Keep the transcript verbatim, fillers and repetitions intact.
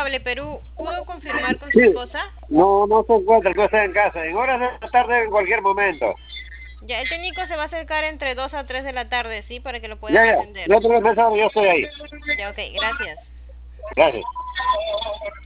Cable Perú, ¿pudo confirmar con su Sí. esposa? No, no se encuentra, no está en casa. En horas de la tarde, en cualquier momento. Ya, el técnico se va a acercar entre dos a tres de la tarde, ¿sí? Para que lo Ya, puedan ya. atender. No te lo he pensado, yo estoy ahí. Ya, ok, gracias. Gracias.